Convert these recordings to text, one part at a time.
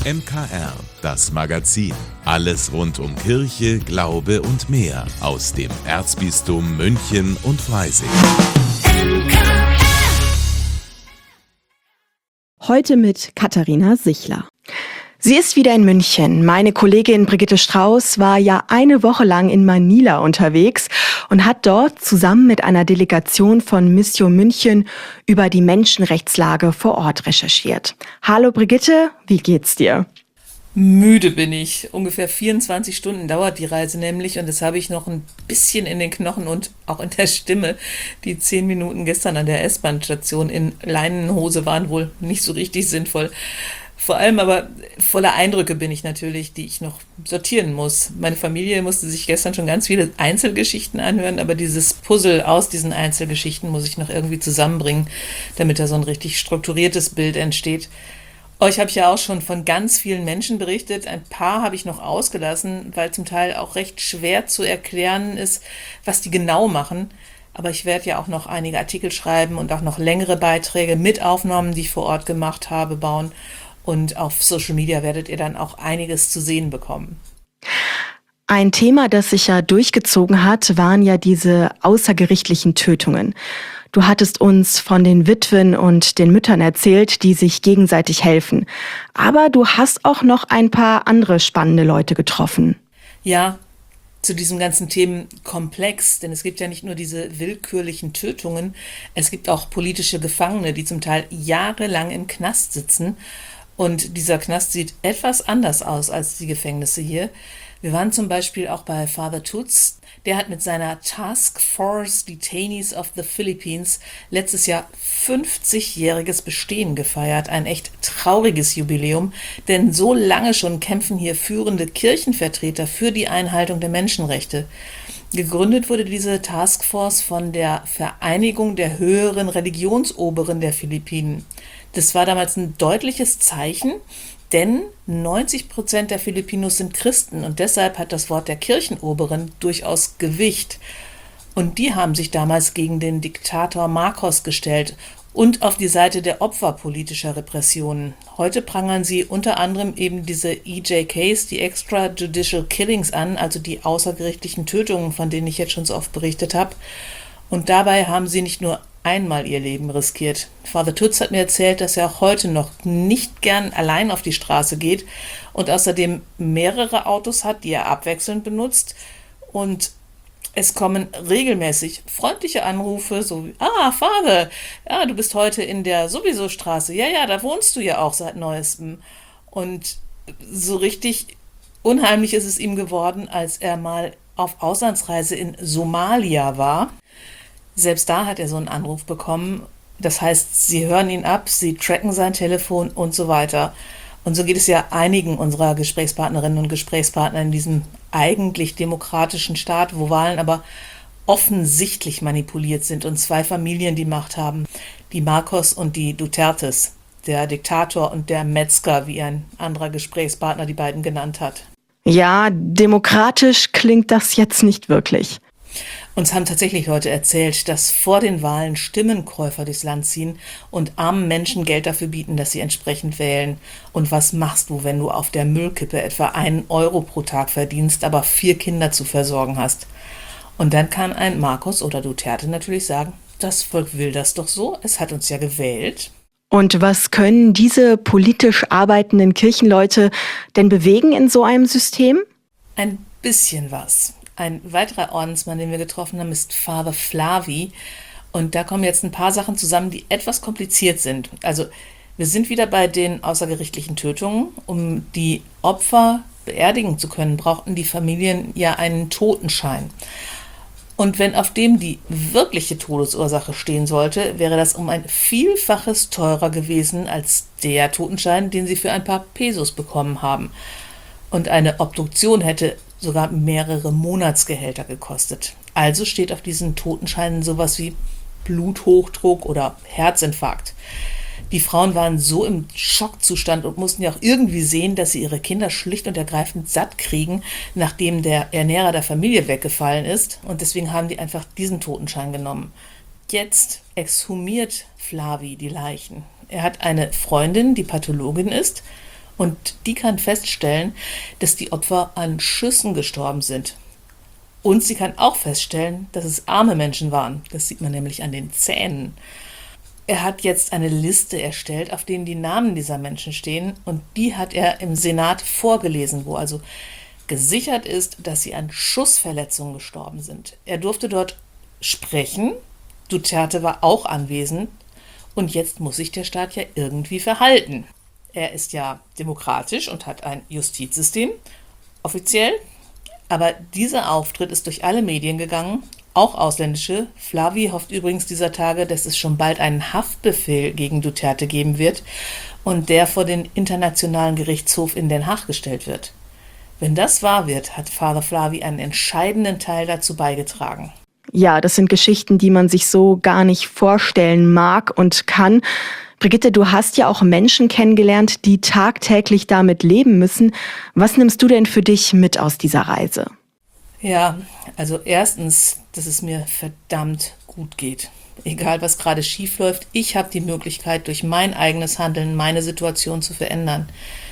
MKR, das Magazin. Alles rund um Kirche, Glaube und mehr aus dem Erzbistum München und Freising. Heute mit Katharina Sichler. Sie ist wieder in München. Meine Kollegin Brigitte Strauß war ja eine Woche lang in Manila unterwegs und hat dort zusammen mit einer Delegation von Mission München über die Menschenrechtslage vor Ort recherchiert. Hallo Brigitte, wie geht's dir? Müde bin ich. Ungefähr 24 Stunden dauert die Reise nämlich und das habe ich noch ein bisschen in den Knochen und auch in der Stimme. Die 10 Minuten gestern an der S-Bahn-Station in Leinenhose waren wohl nicht so richtig sinnvoll. Vor allem aber voller Eindrücke bin ich natürlich, die ich noch sortieren muss. Meine Familie musste sich gestern schon ganz viele Einzelgeschichten anhören, aber dieses Puzzle aus diesen Einzelgeschichten muss ich noch irgendwie zusammenbringen, damit da so ein richtig strukturiertes Bild entsteht. Euch habe ich ja auch schon von ganz vielen Menschen berichtet. Ein paar habe ich noch ausgelassen, weil zum Teil auch recht schwer zu erklären ist, was die genau machen. Aber ich werde ja auch noch einige Artikel schreiben und auch noch längere Beiträge mit Aufnahmen, die ich vor Ort gemacht habe, bauen. Und auf Social Media werdet ihr dann auch einiges zu sehen bekommen. Ein Thema, das sich ja durchgezogen hat, waren ja diese außergerichtlichen Tötungen. Du hattest uns von den Witwen und den Müttern erzählt, die sich gegenseitig helfen. Aber du hast auch noch ein paar andere spannende Leute getroffen. Ja, zu diesem ganzen Themenkomplex, denn es gibt ja nicht nur diese willkürlichen Tötungen, es gibt auch politische Gefangene, die zum Teil jahrelang im Knast sitzen. Und dieser Knast sieht etwas anders aus als die Gefängnisse hier. Wir waren zum Beispiel auch bei Father Toots. Der hat mit seiner Task Force Detainees of the Philippines letztes Jahr 50-jähriges Bestehen gefeiert. Ein echt trauriges Jubiläum, denn so lange schon kämpfen hier führende Kirchenvertreter für die Einhaltung der Menschenrechte. Gegründet wurde diese Taskforce von der Vereinigung der höheren Religionsoberen der Philippinen. Das war damals ein deutliches Zeichen, denn 90% der Filipinos sind Christen und deshalb hat das Wort der Kirchenoberen durchaus Gewicht. Und die haben sich damals gegen den Diktator Marcos gestellt und auf die Seite der Opfer politischer Repressionen. Heute prangern sie unter anderem eben diese EJKs, die Extrajudicial Killings an, also die außergerichtlichen Tötungen, von denen ich jetzt schon so oft berichtet habe. Und dabei haben sie nicht nur einmal ihr Leben riskiert. Father Toots hat mir erzählt, dass er auch heute noch nicht gern allein auf die Straße geht und außerdem mehrere Autos hat, die er abwechselnd benutzt. Und es kommen regelmäßig freundliche Anrufe, so wie, Father, ja, du bist heute in der sowieso Straße. Ja, da wohnst du ja auch seit Neuestem. Und so richtig unheimlich ist es ihm geworden, als er mal auf Auslandsreise in Somalia war. Selbst da hat er so einen Anruf bekommen. Das heißt, sie hören ihn ab, sie tracken sein Telefon und so weiter. Und so geht es ja einigen unserer Gesprächspartnerinnen und Gesprächspartner in diesem eigentlich demokratischen Staat, wo Wahlen aber offensichtlich manipuliert sind und zwei Familien die Macht haben. Die Marcos und die Dutertes, der Diktator und der Metzger, wie ein anderer Gesprächspartner die beiden genannt hat. Ja, demokratisch klingt das jetzt nicht wirklich. Uns haben tatsächlich Leute erzählt, dass vor den Wahlen Stimmenkäufer durchs Land ziehen und armen Menschen Geld dafür bieten, dass sie entsprechend wählen. Und was machst du, wenn du auf der Müllkippe etwa 1 Euro pro Tag verdienst, aber 4 Kinder zu versorgen hast? Und dann kann ein Marcos oder Duterte natürlich sagen, das Volk will das doch so, es hat uns ja gewählt. Und was können diese politisch arbeitenden Kirchenleute denn bewegen in so einem System? Ein bisschen was. Ein weiterer Ordensmann, den wir getroffen haben, ist Father Flavi. Und da kommen jetzt ein paar Sachen zusammen, die etwas kompliziert sind. Also wir sind wieder bei den außergerichtlichen Tötungen. Um die Opfer beerdigen zu können, brauchten die Familien ja einen Totenschein. Und wenn auf dem die wirkliche Todesursache stehen sollte, wäre das um ein Vielfaches teurer gewesen als der Totenschein, den sie für ein paar Pesos bekommen haben. Und eine Obduktion hätte sogar mehrere Monatsgehälter gekostet. Also steht auf diesen Totenscheinen sowas wie Bluthochdruck oder Herzinfarkt. Die Frauen waren so im Schockzustand und mussten ja auch irgendwie sehen, dass sie ihre Kinder schlicht und ergreifend satt kriegen, nachdem der Ernährer der Familie weggefallen ist. Und deswegen haben die einfach diesen Totenschein genommen. Jetzt exhumiert Flavi die Leichen. Er hat eine Freundin, die Pathologin ist, Und die kann feststellen, dass die Opfer an Schüssen gestorben sind. Und sie kann auch feststellen, dass es arme Menschen waren. Das sieht man nämlich an den Zähnen. Er hat jetzt eine Liste erstellt, auf denen die Namen dieser Menschen stehen. Und die hat er im Senat vorgelesen, wo also gesichert ist, dass sie an Schussverletzungen gestorben sind. Er durfte dort sprechen. Duterte war auch anwesend. Und jetzt muss sich der Staat ja irgendwie verhalten. Er ist ja demokratisch und hat ein Justizsystem, offiziell. Aber dieser Auftritt ist durch alle Medien gegangen, auch ausländische. Flavi hofft übrigens dieser Tage, dass es schon bald einen Haftbefehl gegen Duterte geben wird und der vor den Internationalen Gerichtshof in Den Haag gestellt wird. Wenn das wahr wird, hat Father Flavi einen entscheidenden Teil dazu beigetragen. Ja, das sind Geschichten, die man sich so gar nicht vorstellen mag und kann. Brigitte, du hast ja auch Menschen kennengelernt, die tagtäglich damit leben müssen. Was nimmst du denn für dich mit aus dieser Reise? Ja, also erstens, dass es mir verdammt gut geht. Egal, was gerade schief läuft, ich habe die Möglichkeit, durch mein eigenes Handeln meine Situation zu verändern.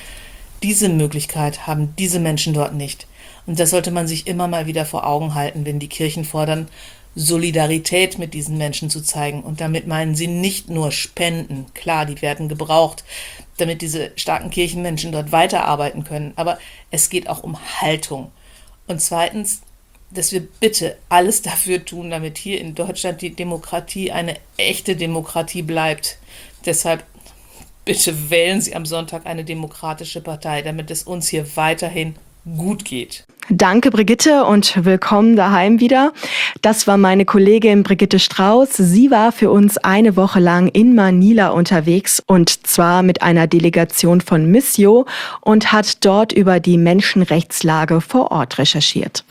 Diese Möglichkeit haben diese Menschen dort nicht. Und das sollte man sich immer mal wieder vor Augen halten, wenn die Kirchen fordern, Solidarität mit diesen Menschen zu zeigen. Und damit meinen sie nicht nur Spenden. Klar, die werden gebraucht, damit diese starken Kirchenmenschen dort weiterarbeiten können. Aber es geht auch um Haltung. Und zweitens, dass wir bitte alles dafür tun, damit hier in Deutschland die Demokratie eine echte Demokratie bleibt. Deshalb bitte wählen Sie am Sonntag eine demokratische Partei, damit es uns hier weiterhin gut geht. Danke, Brigitte, und willkommen daheim wieder. Das war meine Kollegin Brigitte Strauß. Sie war für uns eine Woche lang in Manila unterwegs, und zwar mit einer Delegation von Missio, und hat dort über die Menschenrechtslage vor Ort recherchiert.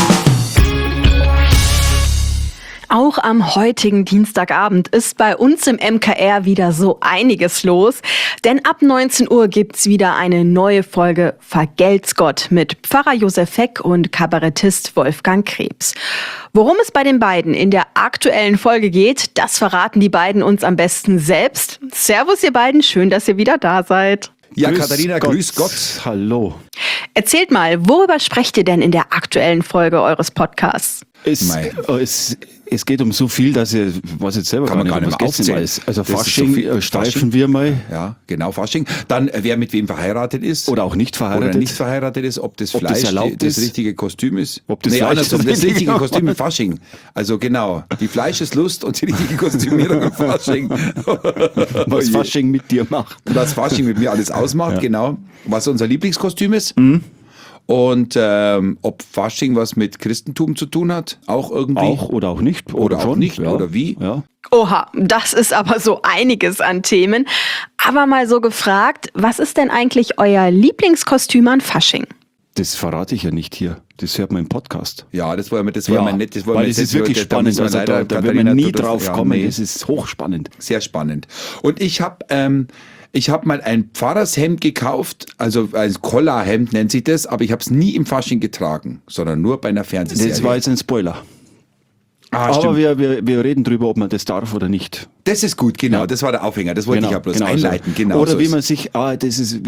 Auch am heutigen Dienstagabend ist bei uns im MKR wieder so einiges los, denn ab 19 Uhr gibt's wieder eine neue Folge Vergelt's Gott mit Pfarrer Josef Heck und Kabarettist Wolfgang Krebs. Worum es bei den beiden in der aktuellen Folge geht, das verraten die beiden uns am besten selbst. Servus ihr beiden, schön, dass ihr wieder da seid. Ja, Katharina, grüß Gott. Hallo. Erzählt mal, worüber sprecht ihr denn in der aktuellen Folge eures Podcasts? Es geht um so viel, dass ich was jetzt selber Kann man gar nicht mehr aufzählen. weiß. Also Das ist Fasching so viel. streifen wir mal. Ja, genau, Fasching. Dann, wer mit wem verheiratet ist. Oder auch nicht verheiratet. Oder nicht verheiratet ist, ob das Fleisch erlaubt das ist. richtige Kostüm ist. Ob das Fleisch andersrum, ist. das richtige Genau. Kostüm im Fasching. Also genau, die Fleischeslust und die richtige Kostümierung im Fasching. Was Fasching mit dir macht. Was Fasching mit mir alles ausmacht, genau. Was unser Lieblingskostüm ist. Und ob Fasching was mit Christentum zu tun hat, auch irgendwie. Auch oder auch nicht. Oder auch schon, nicht, ja. oder wie. Ja. Oha, das ist aber so einiges an Themen. Aber mal so gefragt, was ist denn eigentlich euer Lieblingskostüm an Fasching? Das verrate ich ja nicht hier. Das hört man im Podcast. Ja, das war nett. Das war weil das ist wirklich spannend. Also da werden wir nie drauf kommen. Nee. Das ist hochspannend. Sehr spannend. Und ich habe mal ein Pfarrershemd gekauft, also ein Collarhemd nennt sich das, aber ich habe es nie im Fasching getragen, sondern nur bei einer Fernsehserie. Das war jetzt ein Spoiler. Ah, Aber stimmt. wir reden drüber, ob man das darf oder nicht. Das ist gut, genau. Das war der Aufhänger. Das wollte ich ja bloß einleiten. So. Genau Oder so wie ist man sich, das ist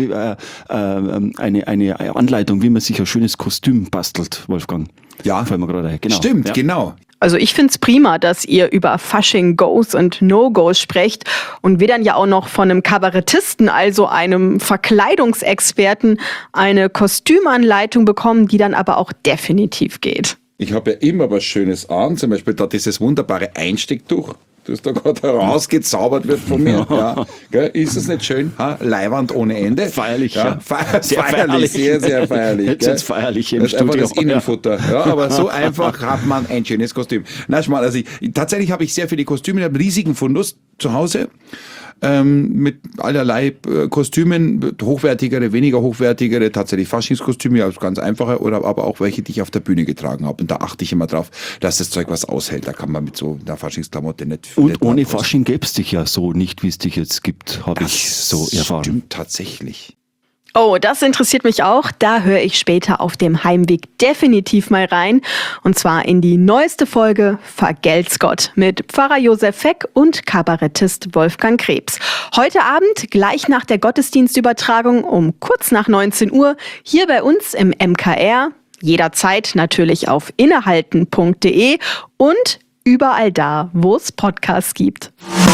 eine Anleitung, wie man sich ein schönes Kostüm bastelt, Wolfgang. Ja. Fällt mir gerade ein. Genau. Stimmt, Ja. genau. Also ich find's prima, dass ihr über Fasching-Goes und No-Goes sprecht und wir dann ja auch noch von einem Kabarettisten, also einem Verkleidungsexperten, eine Kostümanleitung bekommen, die dann aber auch definitiv geht. Ich habe ja immer was Schönes an, zum Beispiel da dieses wunderbare Einstecktuch, das da gerade herausgezaubert wird von mir. Ja. Gell? Ist es nicht schön? Ha? Leiwand ohne Ende. Feierlich, ja. ja. Sehr feierlich, sehr feierlich. Jetzt gell? ist feierlich im Das ist einfach Studio. das Innenfutter. Ja, aber so einfach hat man ein schönes Kostüm. Na, schmal, also tatsächlich habe ich sehr viele Kostüme, ich habe einen riesigen Fundus zu Hause. Mit allerlei Kostümen, hochwertigere, weniger hochwertigere, tatsächlich Faschingskostüme, ja, ganz einfache, oder aber auch welche, die ich auf der Bühne getragen habe. Und da achte ich immer drauf, dass das Zeug was aushält. Da kann man mit so einer Faschingsklamotte nicht. Und nicht ohne mal Fasching gäbe es dich ja so nicht, wie es dich jetzt gibt, habe ich so erfahren. Stimmt tatsächlich. Oh, das interessiert mich auch. Da höre ich später auf dem Heimweg definitiv mal rein. Und zwar in die neueste Folge Vergelt's Gott mit Pfarrer Josef Feck und Kabarettist Wolfgang Krebs. Heute Abend, gleich nach der Gottesdienstübertragung um kurz nach 19 Uhr, hier bei uns im MKR. Jederzeit natürlich auf innehalten.de und überall da, wo es Podcasts gibt.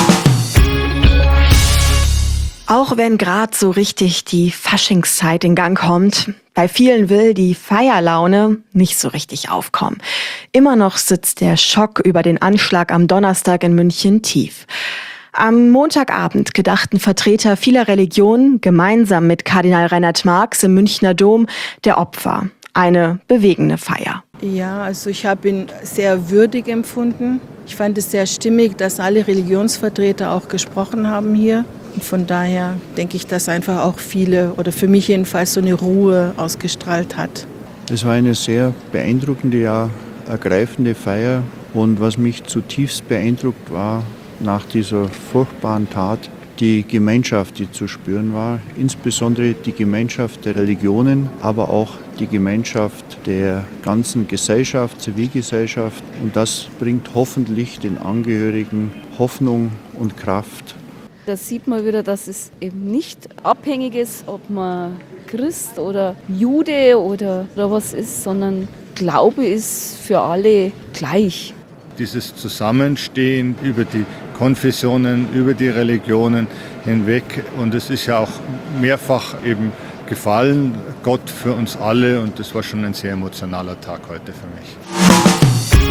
Auch wenn gerade so richtig die Faschingszeit in Gang kommt, bei vielen will die Feierlaune nicht so richtig aufkommen. Immer noch sitzt der Schock über den Anschlag am Donnerstag in München tief. Am Montagabend gedachten Vertreter vieler Religionen gemeinsam mit Kardinal Reinhard Marx im Münchner Dom der Opfer. Eine bewegende Feier. Ja, also ich habe ihn sehr würdig empfunden. Ich fand es sehr stimmig, dass alle Religionsvertreter auch gesprochen haben hier. Und von daher denke ich, dass einfach auch viele, oder für mich jedenfalls, so eine Ruhe ausgestrahlt hat. Es war eine sehr beeindruckende, ja ergreifende Feier. Und was mich zutiefst beeindruckt war, nach dieser furchtbaren Tat, die Gemeinschaft, die zu spüren war, insbesondere die Gemeinschaft der Religionen, aber auch die Gemeinschaft der ganzen Gesellschaft, Zivilgesellschaft. Und das bringt hoffentlich den Angehörigen Hoffnung und Kraft. Da sieht man wieder, dass es eben nicht abhängig ist, ob man Christ oder Jude oder was ist, sondern Glaube ist für alle gleich. Dieses Zusammenstehen über die Konfessionen, über die Religionen hinweg. Und es ist ja auch mehrfach eben gefallen, Gott für uns alle. Und das war schon ein sehr emotionaler Tag heute für mich.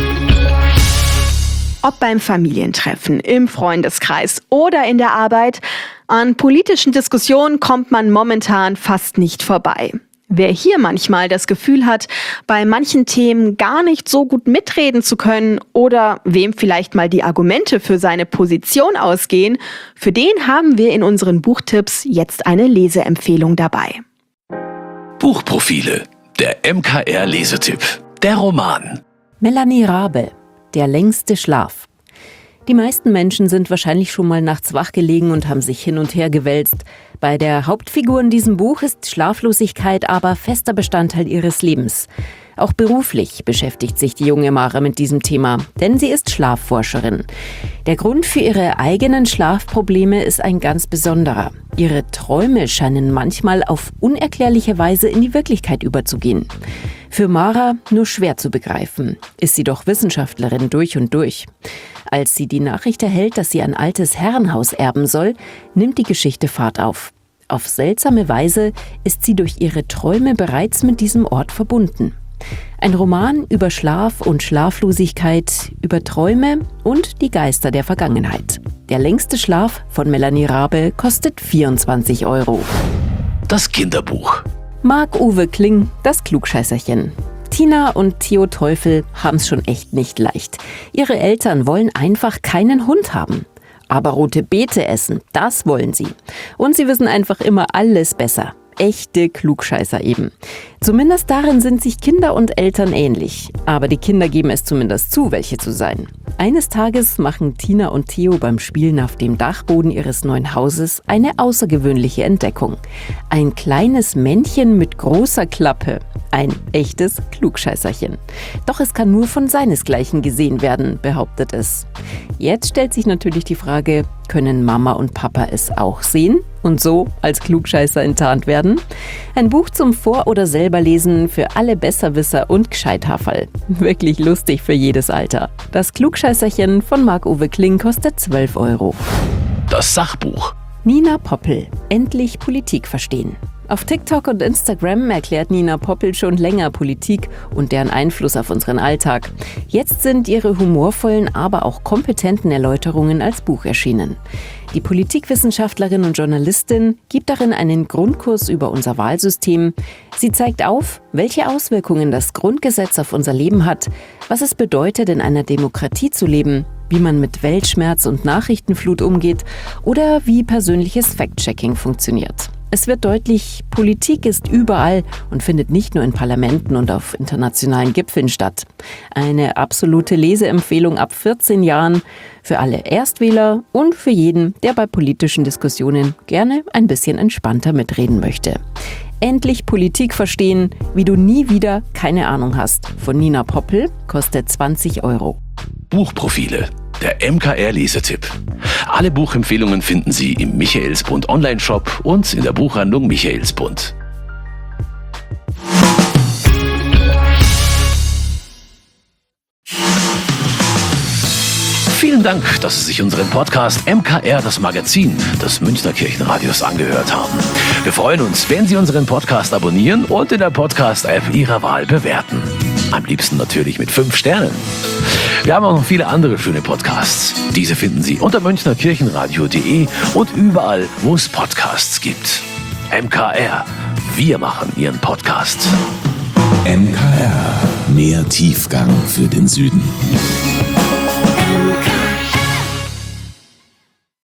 Ob beim Familientreffen, im Freundeskreis oder in der Arbeit, an politischen Diskussionen kommt man momentan fast nicht vorbei. Wer hier manchmal das Gefühl hat, bei manchen Themen gar nicht so gut mitreden zu können oder wem vielleicht mal die Argumente für seine Position ausgehen, für den haben wir in unseren Buchtipps jetzt eine Leseempfehlung dabei. Buchprofile, der MKR-Lesetipp, der Roman. Melanie Rabe, Der längste Schlaf. Die meisten Menschen sind wahrscheinlich schon mal nachts wach gelegen und haben sich hin und her gewälzt. Bei der Hauptfigur in diesem Buch ist Schlaflosigkeit aber fester Bestandteil ihres Lebens. Auch beruflich beschäftigt sich die junge Mara mit diesem Thema, denn sie ist Schlafforscherin. Der Grund für ihre eigenen Schlafprobleme ist ein ganz besonderer. Ihre Träume scheinen manchmal auf unerklärliche Weise in die Wirklichkeit überzugehen. Für Mara nur schwer zu begreifen, ist sie doch Wissenschaftlerin durch und durch. Als sie die Nachricht erhält, dass sie ein altes Herrenhaus erben soll, nimmt die Geschichte Fahrt auf. Auf seltsame Weise ist sie durch ihre Träume bereits mit diesem Ort verbunden. Ein Roman über Schlaf und Schlaflosigkeit, über Träume und die Geister der Vergangenheit. Der längste Schlaf von Melanie Rabe kostet 24 €. Das Kinderbuch. Marc-Uwe Kling, das Klugscheißerchen. Tina und Theo Teufel haben es schon echt nicht leicht. Ihre Eltern wollen einfach keinen Hund haben. Aber rote Beete essen, das wollen sie. Und sie wissen einfach immer alles besser. Echte Klugscheißer eben. Zumindest darin sind sich Kinder und Eltern ähnlich. Aber die Kinder geben es zumindest zu, welche zu sein. Eines Tages machen Tina und Theo beim Spielen auf dem Dachboden ihres neuen Hauses eine außergewöhnliche Entdeckung. Ein kleines Männchen mit großer Klappe. Ein echtes Klugscheißerchen. Doch es kann nur von seinesgleichen gesehen werden, behauptet es. Jetzt stellt sich natürlich die Frage, können Mama und Papa es auch sehen und so als Klugscheißer enttarnt werden? Ein Buch zum Vor- oder Selberlesen für alle Besserwisser und Gescheithaferl. Wirklich lustig für jedes Alter. Das Klugscheißerchen von Marc-Uwe Kling kostet 12 €. Das Sachbuch. Nina Poppel, endlich Politik verstehen. Auf TikTok und Instagram erklärt Nina Poppel schon länger Politik und deren Einfluss auf unseren Alltag. Jetzt sind ihre humorvollen, aber auch kompetenten Erläuterungen als Buch erschienen. Die Politikwissenschaftlerin und Journalistin gibt darin einen Grundkurs über unser Wahlsystem. Sie zeigt auf, welche Auswirkungen das Grundgesetz auf unser Leben hat, was es bedeutet, in einer Demokratie zu leben, wie man mit Weltschmerz und Nachrichtenflut umgeht oder wie persönliches Fact-Checking funktioniert. Es wird deutlich, Politik ist überall und findet nicht nur in Parlamenten und auf internationalen Gipfeln statt. Eine absolute Leseempfehlung ab 14 Jahren für alle Erstwähler und für jeden, der bei politischen Diskussionen gerne ein bisschen entspannter mitreden möchte. Endlich Politik verstehen, wie du nie wieder keine Ahnung hast. Von Nina Poppel, kostet 20 €. Buchprofile, der MKR-Lesetipp. Alle Buchempfehlungen finden Sie im Michaelsbund Online-Shop und in der Buchhandlung Michaelsbund. Vielen Dank, dass Sie sich unseren Podcast MKR, das Magazin des Münchner Kirchenradios, angehört haben. Wir freuen uns, wenn Sie unseren Podcast abonnieren und in der Podcast-App Ihrer Wahl bewerten. Am liebsten natürlich mit 5 Sternen. Wir haben auch noch viele andere schöne Podcasts. Diese finden Sie unter münchnerkirchenradio.de und überall, wo es Podcasts gibt. MKR, wir machen Ihren Podcast. MKR, mehr Tiefgang für den Süden.